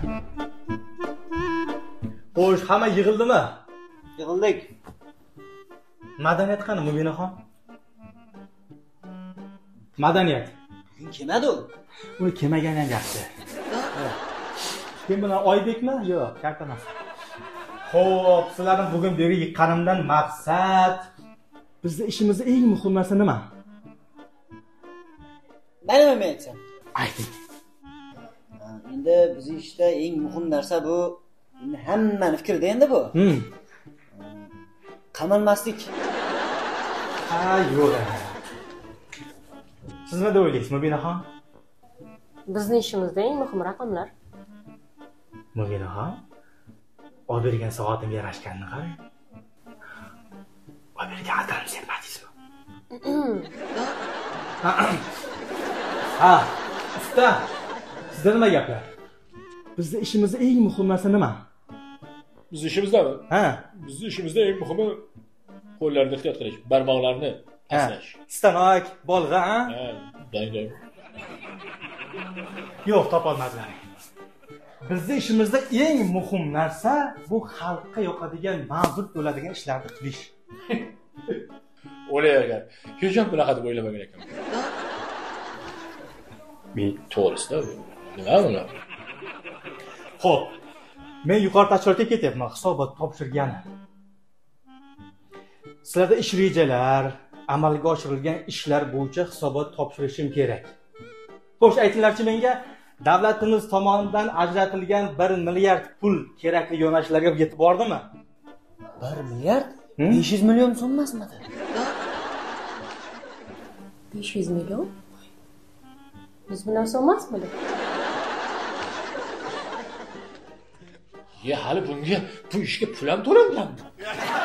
Xo'sh, hamma yig'ildimi? Yig'ildik. Madaniyat qani, Mubinaxon? Madaniyat. Kelmadi u. Uni kelmagani ham yaxshi. Kim bilan Oybekmi? Yo'q, katta emas. Xo'p, sizlarni bugun bu yerga yiqqanimdan maqsad bizda ishimizda eng muhim narsa nima? Mana nima aytsam? Ayting. Endi biz ishda eng muhim narsa bu, endi hammani fikrida endi bu. Qamalmaslik. Ha, yo'q. Siz nima o'ylaysiz, Mubinaxon? Bizning ishimizda eng muhim raqamlar. Mubinaxon, olib bergan soatimga yarashganini qarang. Olib bergan atarim sepmadingizmi? Ha, usta. Sizda nima gaplar? Bizda ishimizda eng muhim narsa nima? Biz ishimizdami? Ha. Biz ishimizda eng muhimi qo'llarni ehtiyot qilish, barmoqlarni asrash. Stanok, bolg'a, ha? Ha, dang. Yo'q, topolmadilar. Bizning ishimizda eng muhim narsa bu xalqqa yoqadigan, manzur bo'ladigan ishlarni qilish. O'ylayvergan. Hech ham bunaqa deb o'ylamagan ekanman. Men to'g'risida nima bular? Xo'p, men yuqori tashkilotga ketyapman, hisobot topshirgani. Sizlarda ish rejalar, amalga oshirilgan ishlar bo'yicha hisobot topshirishim kerak. Xo'sh, aytinglarchi menga, davlatimiz tomonidan ajratilgan 1 milliard pul kerakli yo'nalishlarga yetib bordimi? 1 milliard? 500 million so'm emasmidi? 500 million? 100 million so'm emasmidi? Hali bunga bu ishga pul ham to'langanmi?